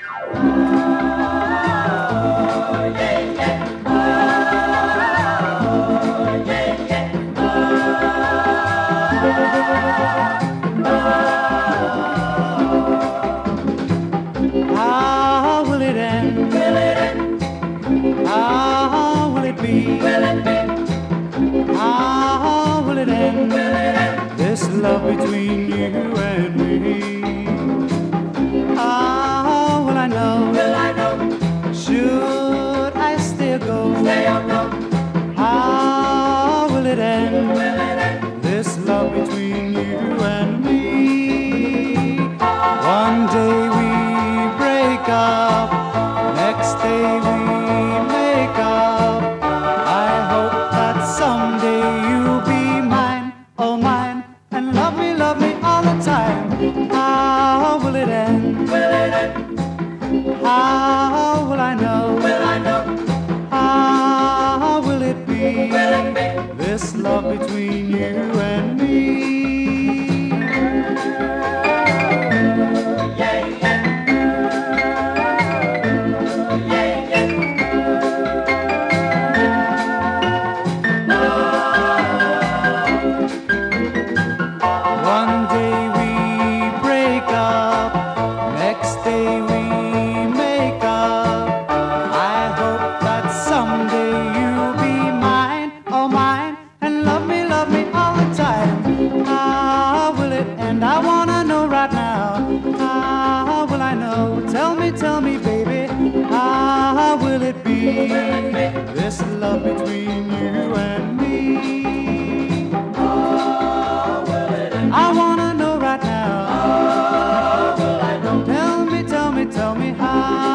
How will it end? Will it end? How will it be? Will it be? How will it end? Will it end? This love between you and me. How will I know? Will I know? Should I stay or go? Stay or go? How will it end? Will it end? This love between you and me. One day we break up, next day we make up. I hope that someday you'll be mine, oh mine, and love me all the time. How will it end? Will it end? How will I know? Will I know? How will it be? Will it be? This love between you and me. One day we break up, next day we make up. I hope that someday you'll be mine, oh mine, and love me all the time. How will it end? I wanna know right now. How will I know? Tell me, baby. How will it be? This love between you and me. I wanna know right now. How will I know? Tell me how.